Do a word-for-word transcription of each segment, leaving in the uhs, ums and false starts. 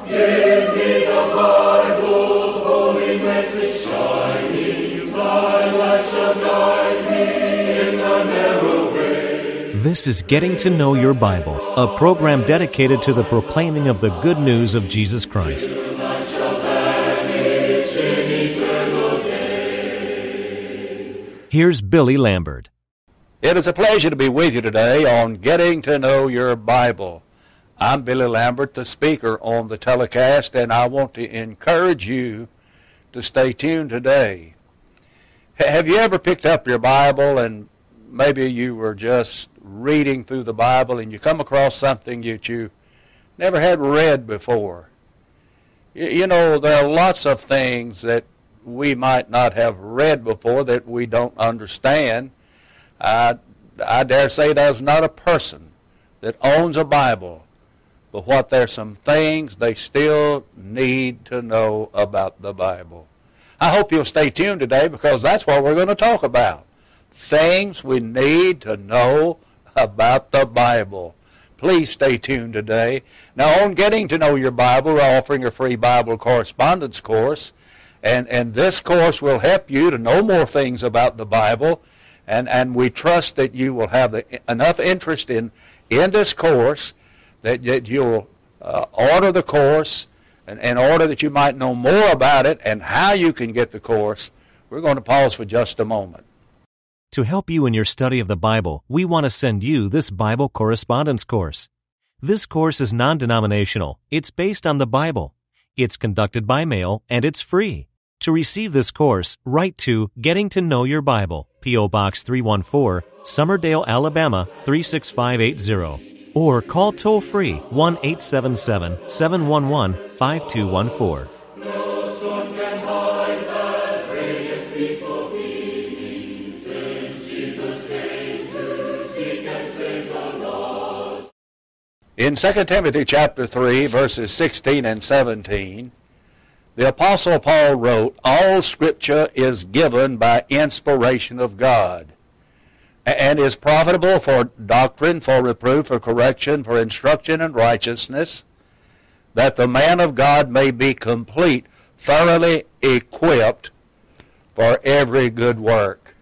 Give me the Bible, holy message shining, thy light shall guide me in the narrow way. This is Getting to Know Your Bible, a program dedicated to the proclaiming of the good news of Jesus Christ. Here's Billy Lambert. It is a pleasure to be with you today on Getting to Know Your Bible. I'm Billy Lambert, the speaker on the telecast, and I want to encourage you to stay tuned today. Have you ever picked up your Bible and maybe you were just reading through the Bible and you come across something that you never had read before? You know, there are lots of things that we might not have read before that we don't understand. I, I dare say there's not a person that owns a Bible, but what there's some things they still need to know about the Bible. I hope you'll stay tuned today because that's what we're going to talk about. Things we need to know about the Bible. Please stay tuned today. Now, on Getting to Know Your Bible, we're offering a free Bible correspondence course. And, and this course will help you to know more things about the Bible. And, and we trust that you will have the, enough interest in, in this course that, that you'll uh, order the course and in order that you might know more about it and how you can get the course. We're going to pause for just a moment. To help you in your study of the Bible, we want to send you this Bible correspondence course. This course is non-denominational. It's based on the Bible. It's conducted by mail, and it's free. To receive this course, write to Getting to Know Your Bible, P O Box three one four, Summerdale, Alabama three six five eight zero, or call toll-free one eight seven seven, seven one one, five two one four. No storm can hide that radiance peaceful beaming, since Jesus came to seek and save the lost. In Second Timothy chapter three, verses sixteen and seventeen, the Apostle Paul wrote, "All Scripture is given by inspiration of God, and is profitable for doctrine, for reproof, for correction, for instruction in righteousness, that the man of God may be complete, thoroughly equipped for every good work."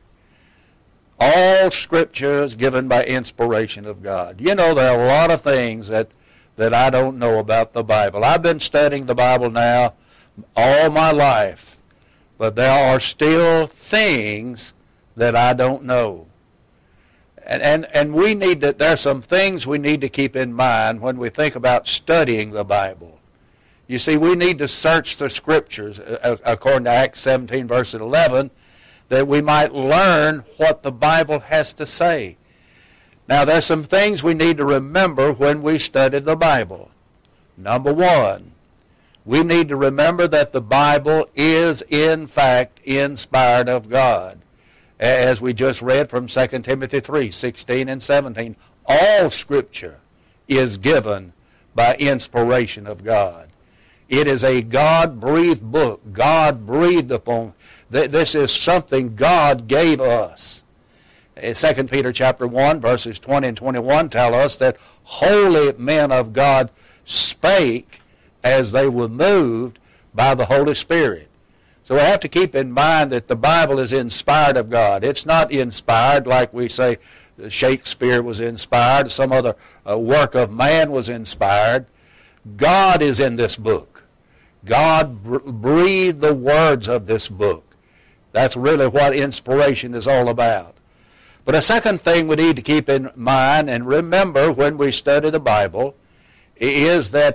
All Scripture is given by inspiration of God. You know, there are a lot of things that, that I don't know about the Bible. I've been studying the Bible now all my life, but there are still things that I don't know. And, and, and we need to, there are some things we need to keep in mind when we think about studying the Bible. You see, we need to search the Scriptures, according to Acts seventeen, verse eleven, that we might learn what the Bible has to say. Now, there's some things we need to remember when we study the Bible. Number one, we need to remember that the Bible is, in fact, inspired of God. As we just read from Second Timothy three, sixteen and seventeen, all Scripture is given by inspiration of God. It is a God-breathed book. God breathed upon. This is something God gave us. Second Peter chapter one, verses twenty and twenty-one tell us that holy men of God spake as they were moved by the Holy Spirit. So we have to keep in mind that the Bible is inspired of God. It's not inspired like we say Shakespeare was inspired, some other uh, work of man was inspired. God is in this book. God br- breathed the words of this book. That's really what inspiration is all about. But a second thing we need to keep in mind and remember when we study the Bible is that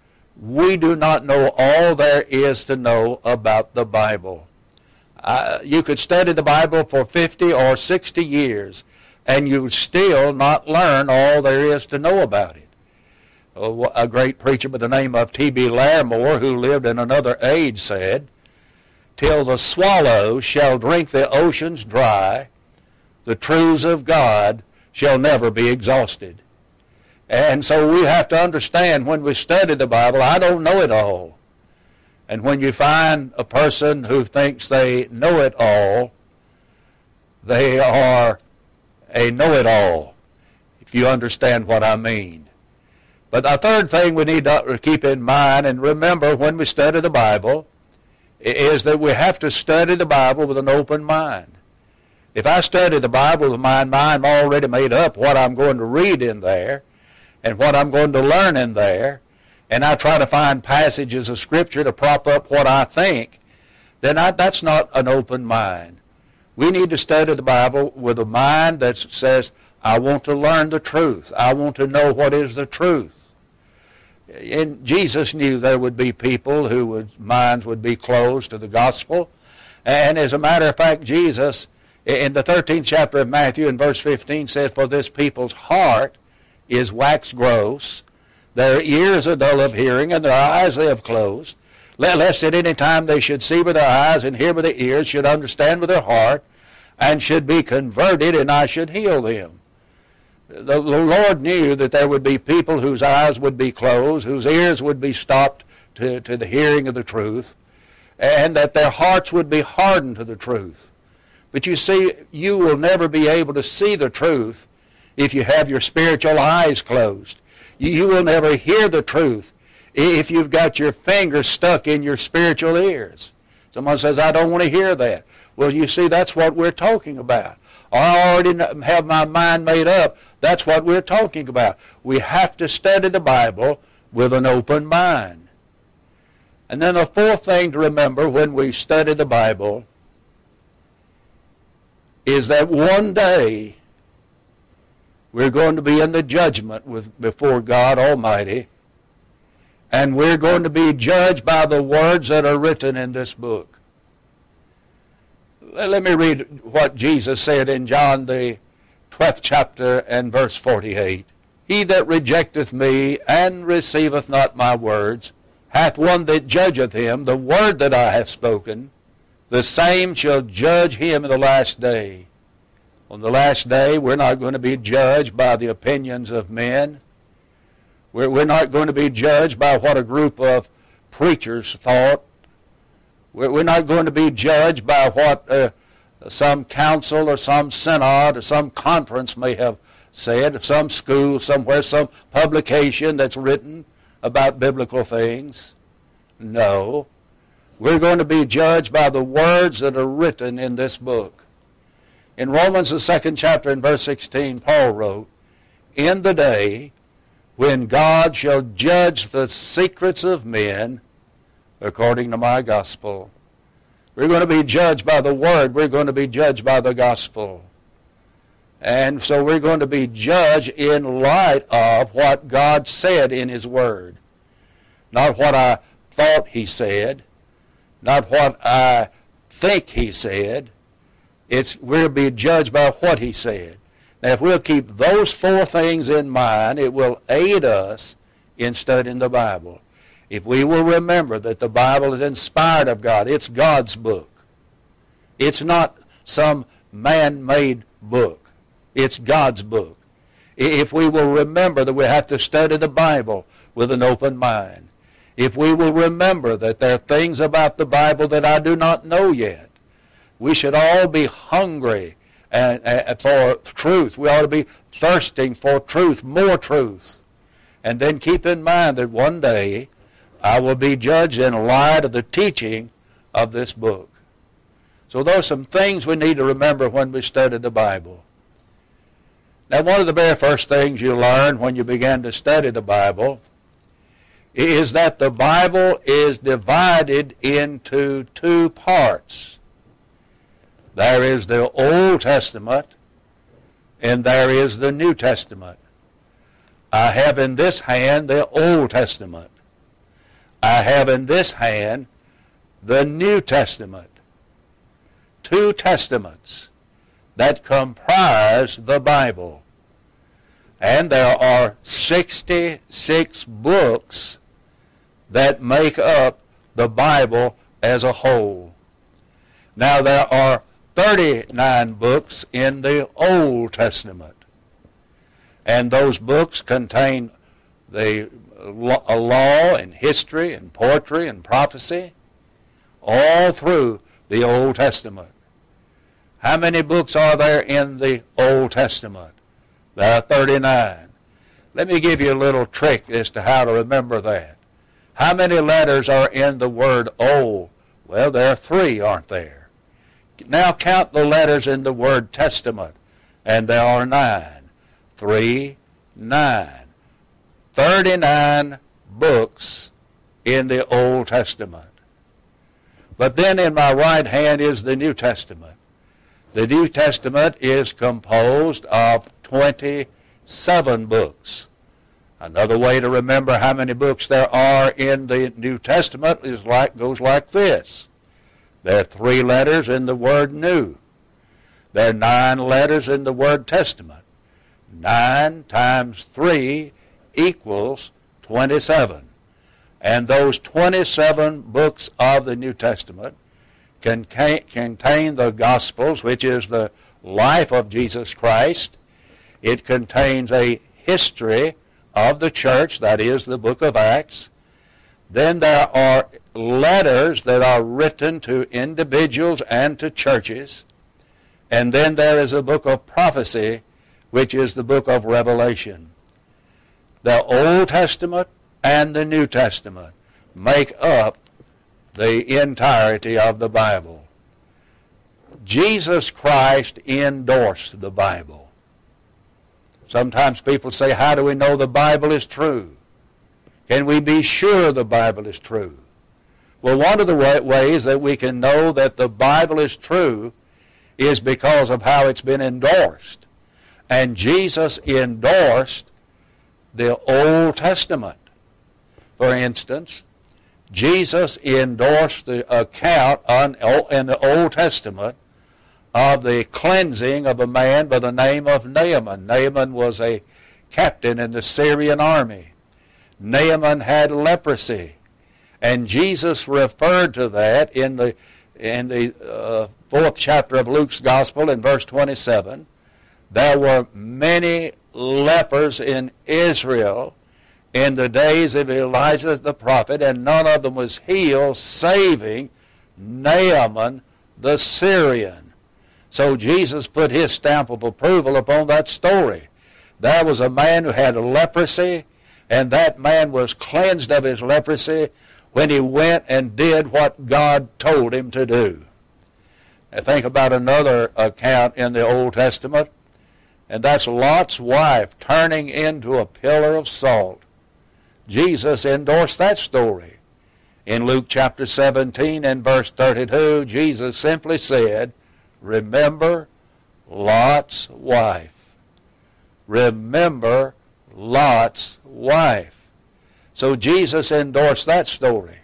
we do not know all there is to know about the Bible. Uh, you could study the Bible for fifty or sixty years, and you still not learn all there is to know about it. Oh, a great preacher by the name of T B Larimore, who lived in another age, said, "Till the swallow shall drink the oceans dry, the truths of God shall never be exhausted." And so we have to understand when we study the Bible, I don't know it all. And when you find a person who thinks they know it all, they are a know-it-all, if you understand what I mean. But the third thing we need to keep in mind and remember when we study the Bible is that we have to study the Bible with an open mind. If I study the Bible with my mind already made up what I'm going to read in there and what I'm going to learn in there, and I try to find passages of Scripture to prop up what I think, then I, that's not an open mind. We need to study the Bible with a mind that says, I want to learn the truth. I want to know what is the truth. And Jesus knew there would be people who would, minds would be closed to the gospel. And as a matter of fact, Jesus, in the thirteenth chapter of Matthew, in verse fifteen, says, for this people's heart is waxed gross, their ears are dull of hearing, and their eyes they have closed, lest at any time they should see with their eyes and hear with their ears, should understand with their heart, and should be converted, and I should heal them. The Lord knew that there would be people whose eyes would be closed, whose ears would be stopped to, to the hearing of the truth, and that their hearts would be hardened to the truth. But you see, you will never be able to see the truth if you have your spiritual eyes closed. You will never hear the truth if you've got your fingers stuck in your spiritual ears. Someone says, I don't want to hear that. Well, you see, that's what we're talking about. I already have my mind made up. That's what we're talking about. We have to study the Bible with an open mind. And then the fourth thing to remember when we study the Bible is that one day we're going to be in the judgment with, before God Almighty, and we're going to be judged by the words that are written in this book. Let me read what Jesus said in John the twelfth chapter and verse forty-eight. He that rejecteth me and receiveth not my words hath one that judgeth him. The word that I have spoken, the same shall judge him in the last day. On the last day, we're not going to be judged by the opinions of men. We're, we're not going to be judged by what a group of preachers thought. We're not going to be judged by what uh, some council or some synod or some conference may have said, some school somewhere, some publication that's written about biblical things. No. We're going to be judged by the words that are written in this book. In Romans, the second chapter, in verse sixteen, Paul wrote, in the day when God shall judge the secrets of men, according to my gospel. We're going to be judged by the Word. We're going to be judged by the gospel. And so we're going to be judged in light of what God said in His Word. Not what I thought He said, not what I think He said. It's we'll be judged by what He said. Now, if we'll keep those four things in mind, it will aid us in studying the Bible. If we will remember that the Bible is inspired of God, it's God's book. It's not some man-made book. It's God's book. If we will remember that we have to study the Bible with an open mind. If we will remember that there are things about the Bible that I do not know yet. We should all be hungry and, and for truth. We ought to be thirsting for truth, more truth. And then keep in mind that one day I will be judged in light of the teaching of this book. So those are some things we need to remember when we study the Bible. Now, one of the very first things you learn when you begin to study the Bible is that the Bible is divided into two parts. There is the Old Testament and there is the New Testament. I have in this hand the Old Testament. I have in this hand the New Testament. Two testaments that comprise the Bible. And there are sixty-six books that make up the Bible as a whole. Now there are thirty-nine books in the Old Testament. And those books contain the law and history and poetry and prophecy all through the Old Testament. How many books are there in the Old Testament? There are thirty-nine. Let me give you a little trick as to how to remember that. How many letters are in the word Old? Well, there are three, aren't there? Now count the letters in the word Testament, and there are nine. Three, nine. Thirty-nine books in the Old Testament. But then in my right hand is the New Testament. The New Testament is composed of twenty-seven books. Another way to remember how many books there are in the New Testament is like goes like this. There are three letters in the word New. There are nine letters in the word Testament. Nine times three equals twenty-seven. And those twenty-seven books of the New Testament contain, contain the Gospels, which is the life of Jesus Christ. It contains a history of the church, that is the book of Acts. Then there are letters that are written to individuals and to churches. And then there is a book of prophecy, which is the book of Revelation. The Old Testament and the New Testament make up the entirety of the Bible. Jesus Christ endorsed the Bible. Sometimes people say, how do we know the Bible is true? Can we be sure the Bible is true? Well, one of the ways that we can know that the Bible is true is because of how it's been endorsed. And Jesus endorsed the Old Testament. For instance, Jesus endorsed the account on, in the Old Testament of the cleansing of a man by the name of Naaman. Naaman was a captain in the Syrian army. Naaman had leprosy, and Jesus referred to that in the in the uh, fourth chapter of Luke's Gospel in verse twenty-seven. There were many lepers in Israel in the days of Elijah the prophet, and none of them was healed, saving Naaman the Syrian. So Jesus put his stamp of approval upon that story. There was a man who had leprosy, and that man was cleansed of his leprosy when he went and did what God told him to do. Now think about another account in the Old Testament, and that's Lot's wife turning into a pillar of salt. Jesus endorsed that story. In Luke chapter seventeen and verse thirty-two, Jesus simply said, remember Lot's wife. Remember Lot's wife. So Jesus endorsed that story.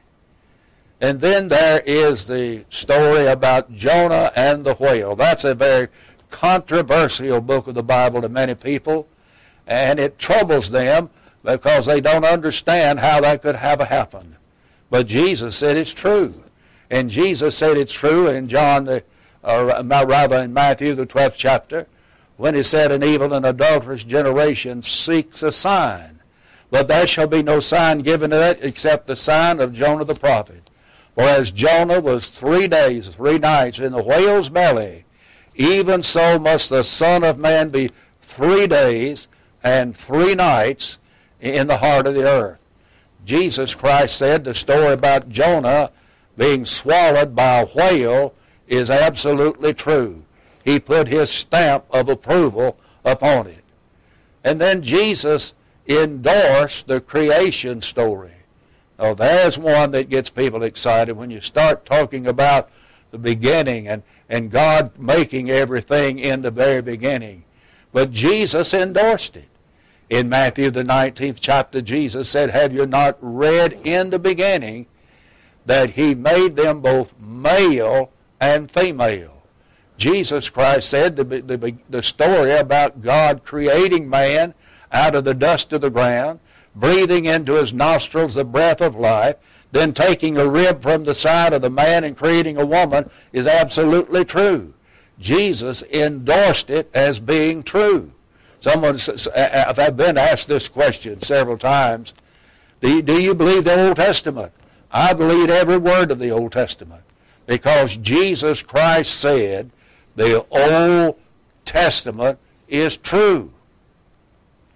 And then there is the story about Jonah and the whale. That's a very controversial book of the Bible to many people, and it troubles them because they don't understand how that could have happened. But Jesus said it's true. And Jesus said it's true in John, the, or rather in Matthew, the twelfth chapter, when he said, an evil and adulterous generation seeks a sign. But there shall be no sign given to it except the sign of Jonah the prophet. For as Jonah was three days, three nights in the whale's belly, even so must the Son of Man be three days and three nights in the heart of the earth. Jesus Christ said the story about Jonah being swallowed by a whale is absolutely true. He put his stamp of approval upon it. And then Jesus endorsed the creation story. Now there's one that gets people excited when you start talking about the beginning and, and God making everything in the very beginning. But Jesus endorsed it. In Matthew the nineteenth chapter, Jesus said, have you not read in the beginning that he made them both male and female? Jesus Christ said the, the, the story about God creating man out of the dust of the ground, breathing into his nostrils the breath of life, then taking a rib from the side of the man and creating a woman is absolutely true. Jesus endorsed it as being true. Someone, I've been asked this question several times. Do you, do you believe the Old Testament? I believe every word of the Old Testament because Jesus Christ said the Old Testament is true.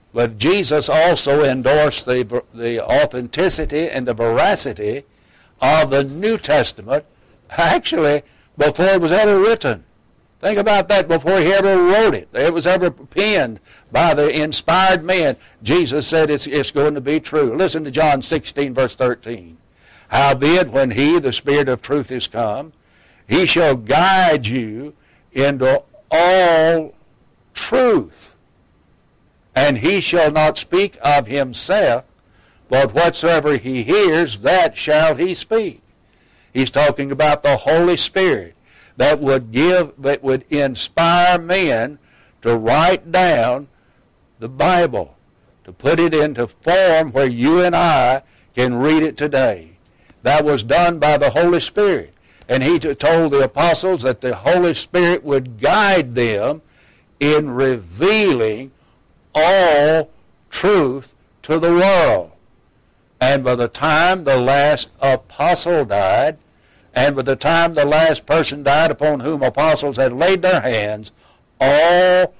But Jesus also endorsed the, the authenticity and the veracity of the New Testament, actually, before it was ever written. Think about that, before he ever wrote it. It was ever penned by the inspired men. Jesus said it's, it's going to be true. Listen to John sixteen, verse thirteen. Howbeit, when he, the Spirit of truth, is come, he shall guide you into all truth. And he shall not speak of himself, but whatsoever he hears, that shall he speak. He's talking about the Holy Spirit that would give, that would inspire men to write down the Bible, to put it into form where you and I can read it today. That was done by the Holy Spirit. And he told the apostles that the Holy Spirit would guide them in revealing all truth to the world. And by the time the last apostle died, and by the time the last person died upon whom apostles had laid their hands, all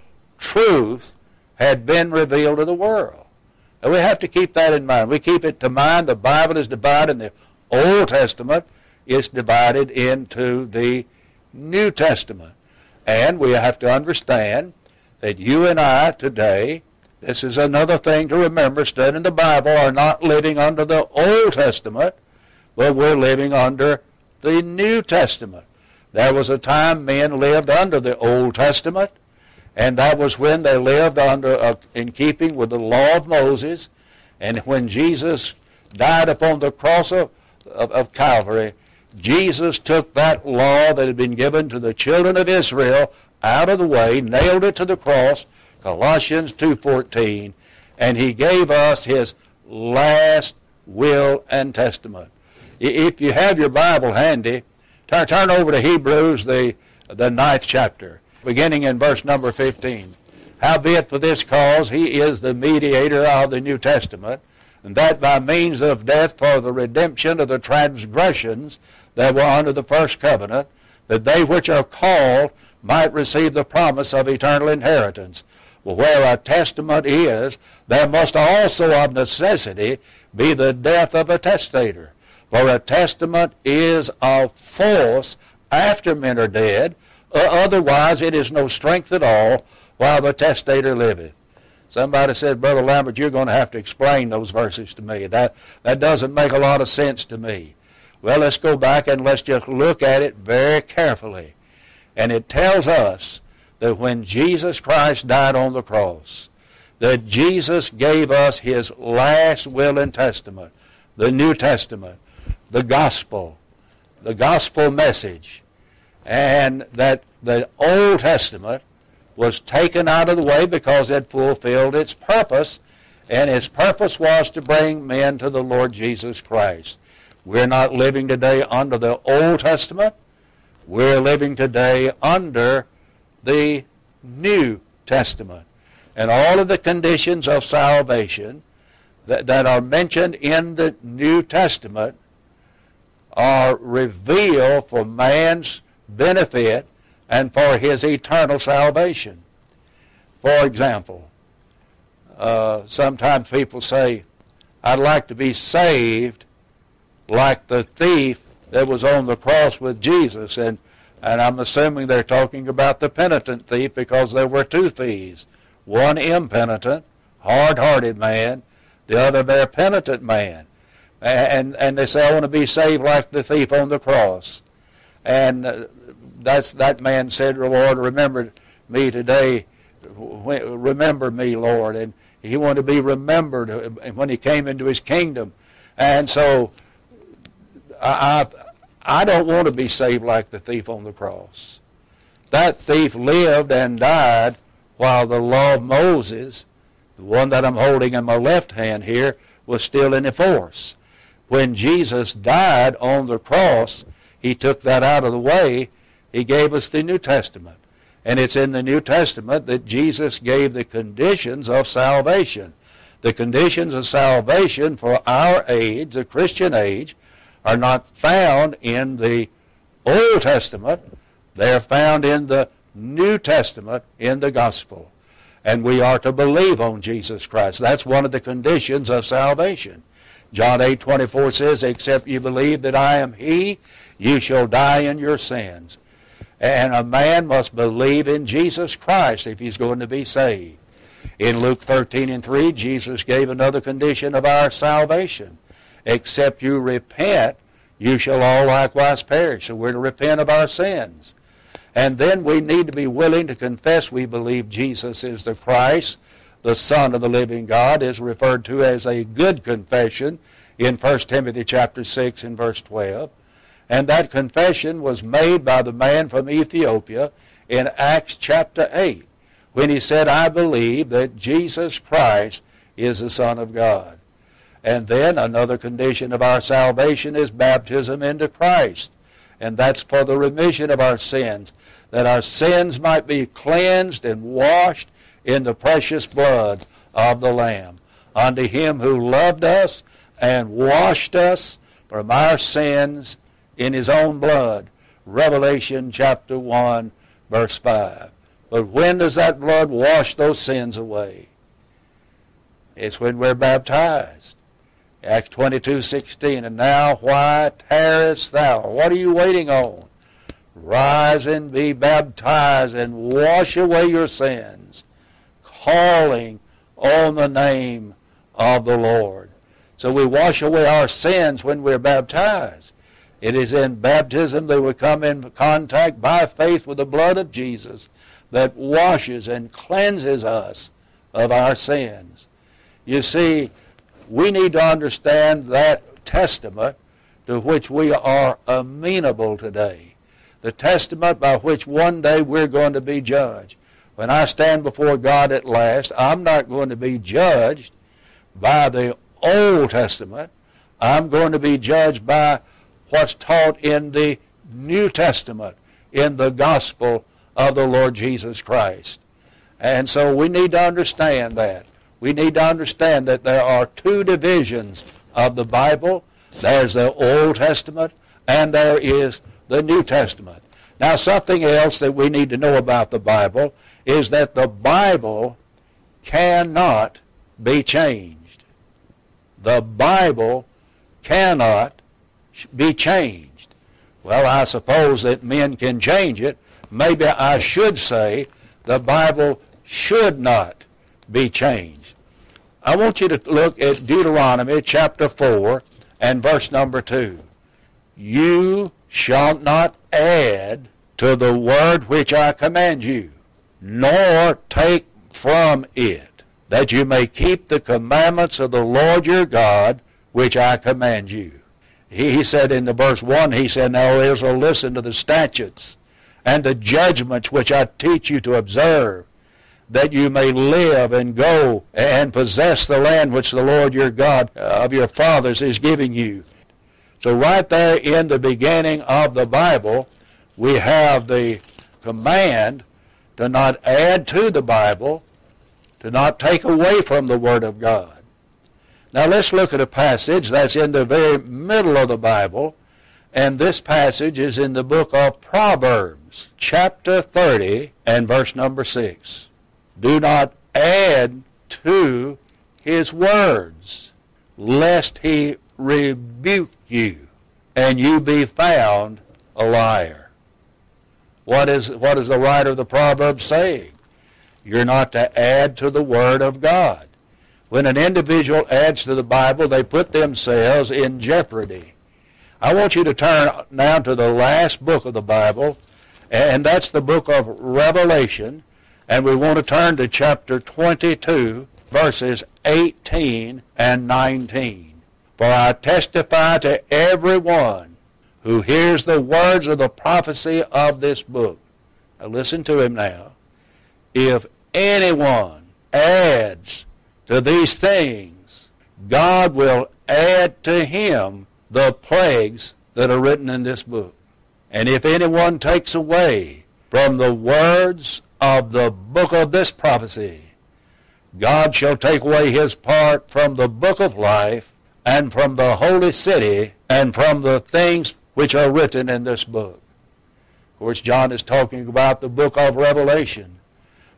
truth had been revealed to the world. And we have to keep that in mind. We keep it to mind. The Bible is divided in the Old Testament. It's divided into the New Testament. And we have to understand that you and I today, this is another thing to remember, studying the Bible, are not living under the Old Testament, but we're living under the New Testament. There was a time men lived under the Old Testament, and that was when they lived under uh, in keeping with the law of Moses. And when Jesus died upon the cross of, of, of Calvary, Jesus took that law that had been given to the children of Israel out of the way, nailed it to the cross, Colossians two fourteen, and he gave us his last will and testament. If you have your Bible handy, turn, turn over to Hebrews, the, the ninth chapter, beginning in verse number fifteen. Howbeit for this cause he is the mediator of the New Testament, and that by means of death for the redemption of the transgressions that were under the first covenant, that they which are called might receive the promise of eternal inheritance. Well, where a testament is, there must also of necessity be the death of a testator. For a testament is of force after men are dead, uh, otherwise it is no strength at all while the testator liveth. Somebody said, Brother Lambert, you're going to have to explain those verses to me. That, that doesn't make a lot of sense to me. Well, let's go back and let's just look at it very carefully. And it tells us that when Jesus Christ died on the cross, that Jesus gave us his last will and testament, the New Testament, the gospel, the gospel message, and that the Old Testament was taken out of the way because it fulfilled its purpose, and its purpose was to bring men to the Lord Jesus Christ. We're not living today under the Old Testament. We're living today under the New Testament. And all of the conditions of salvation that, that are mentioned in the New Testament are revealed for man's benefit and for his eternal salvation. For example, uh, sometimes people say, I'd like to be saved like the thief that was on the cross with Jesus. And, and I'm assuming they're talking about the penitent thief because there were two thieves. One impenitent, hard-hearted man, the other very penitent man. And, and they say, I want to be saved like the thief on the cross. And uh, that's, that man said, Lord, remember me today. Remember me, Lord. And he wanted to be remembered when he came into his kingdom. And so I, I, I don't want to be saved like the thief on the cross. That thief lived and died while the law of Moses, the one that I'm holding in my left hand here, was still in force. When Jesus died on the cross, he took that out of the way. He gave us the New Testament. And it's in the New Testament that Jesus gave the conditions of salvation. The conditions of salvation for our age, the Christian age, are not found in the Old Testament. They're found in the New Testament, in the gospel. And we are to believe on Jesus Christ. That's one of the conditions of salvation. John eight twenty-four says, except you believe that I am he, you shall die in your sins. And a man must believe in Jesus Christ if he's going to be saved. In Luke thirteen and three, Jesus gave another condition of our salvation. Except you repent, you shall all likewise perish. So we're to repent of our sins. And then we need to be willing to confess we believe Jesus is the Christ, the Son of the living God, is referred to as a good confession in First Timothy chapter six and verse twelve. And that confession was made by the man from Ethiopia in Acts chapter eight, when he said, I believe that Jesus Christ is the Son of God. And then another condition of our salvation is baptism into Christ. And that's for the remission of our sins, that our sins might be cleansed and washed in the precious blood of the Lamb. Unto him who loved us and washed us from our sins in his own blood. Revelation chapter one, verse five. But when does that blood wash those sins away? It's when we're baptized. Acts twenty-two sixteen, and now why tarriest thou? What are you waiting on? Rise and be baptized and wash away your sins, calling on the name of the Lord. So we wash away our sins when we're baptized. It is in baptism that we come in contact by faith with the blood of Jesus that washes and cleanses us of our sins. You see, we need to understand that testament to which we are amenable today. The testament by which one day we're going to be judged. When I stand before God at last, I'm not going to be judged by the Old Testament. I'm going to be judged by what's taught in the New Testament, in the gospel of the Lord Jesus Christ. And so we need to understand that. We need to understand that there are two divisions of the Bible. There's the Old Testament and there is the New Testament. Now, something else that we need to know about the Bible is that the Bible cannot be changed. The Bible cannot be changed. Well, I suppose that men can change it. Maybe I should say the Bible should not be changed. I want you to look at Deuteronomy chapter four and verse number two. You shall not add to the word which I command you, nor take from it, that you may keep the commandments of the Lord your God, which I command you. He, he said in the verse one, he said, now Israel, listen to the statutes and the judgments which I teach you to observe, that you may live and go and possess the land which the Lord your God of your fathers is giving you. So right there in the beginning of the Bible, we have the command to not add to the Bible, to not take away from the Word of God. Now let's look at a passage that's in the very middle of the Bible, and this passage is in the book of Proverbs, chapter thirty, and verse number six. Do not add to his words, lest he rebuke you, and you be found a liar. What is, what is the writer of the Proverbs saying? You're not to add to the Word of God. When an individual adds to the Bible, they put themselves in jeopardy. I want you to turn now to the last book of the Bible, and that's the book of Revelation, and we want to turn to chapter twenty-two, verses eighteen and nineteen. For I testify to everyone who hears the words of the prophecy of this book. Now listen to him now. If anyone adds to these things, God will add to him the plagues that are written in this book. And if anyone takes away from the words of the book of this prophecy, God shall take away his part from the book of life and from the holy city and from the things which are written in this book. Of course, John is talking about the book of Revelation.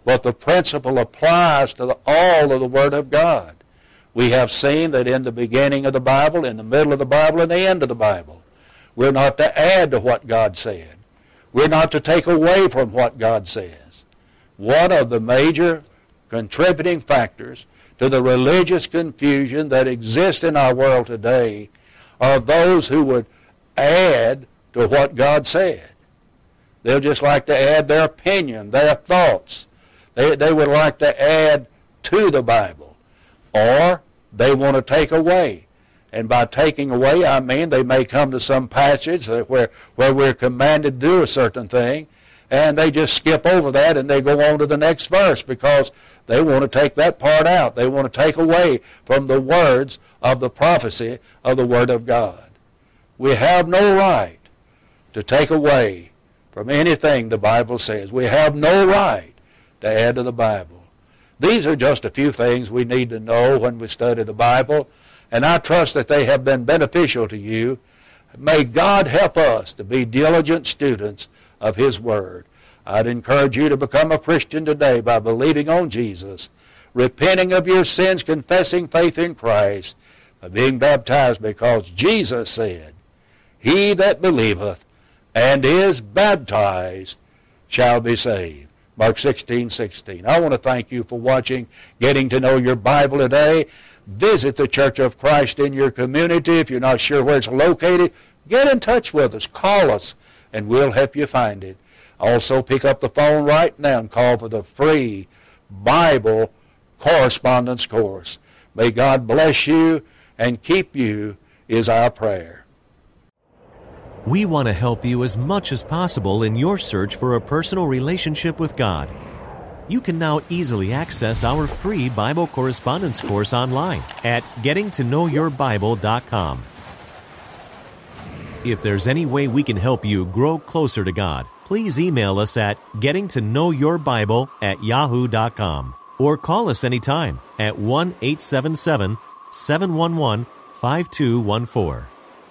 but the principle applies to the, all of the Word of God. We have seen that in the beginning of the Bible, in the middle of the Bible, and the end of the Bible, we're not to add to what God said. We're not to take away from what God says. One of the major contributing factors to the religious confusion that exists in our world today are those who would add to what God said. They'll just like to add their opinion, their thoughts. They, they would like to add to the Bible. Or they want to take away. And by taking away, I mean they may come to some passage where, where we're commanded to do a certain thing, and they just skip over that and they go on to the next verse because they want to take that part out. They want to take away from the words of the prophecy of the Word of God. We have no right to take away from anything the Bible says. We have no right to add to the Bible. These are just a few things we need to know when we study the Bible, and I trust that they have been beneficial to you. May God help us to be diligent students of His Word. I'd encourage you to become a Christian today by believing on Jesus, repenting of your sins, confessing faith in Christ, by being baptized, because Jesus said, "He that believeth and is baptized shall be saved." Mark sixteen sixteen. I want to thank you for watching Getting to Know Your Bible today. Visit the Church of Christ in your community. If you're not sure where it's located, get in touch with us. Call us, and we'll help you find it. Also, pick up the phone right now and call for the free Bible correspondence course. May God bless you and keep you is our prayer. We want to help you as much as possible in your search for a personal relationship with God. You can now easily access our free Bible correspondence course online at getting to know your bible dot com. If there's any way we can help you grow closer to God, please email us at getting to know your bible at yahoo dot com or call us anytime at one eight seven seven, seven one one, five two one four.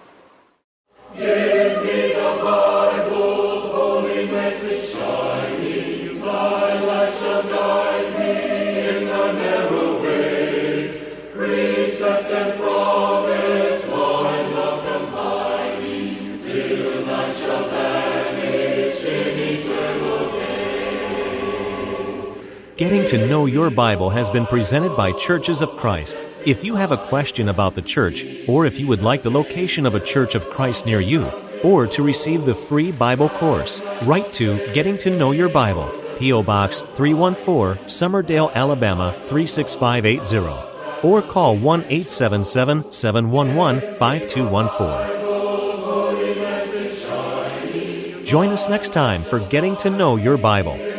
Give me the Bible, holy message shining, thy light shall guide me in the narrow way. Precept and promise, my love combining, till I shall vanish in eternal day. Getting to Know Your Bible has been presented by Churches of Christ. If you have a question about the church, or if you would like the location of a Church of Christ near you, or to receive the free Bible course, write to Getting to Know Your Bible, P O Box three one four, Summerdale, Alabama three six five eight zero, or call one eight seven seven, seven one one, five two one four. Join us next time for Getting to Know Your Bible.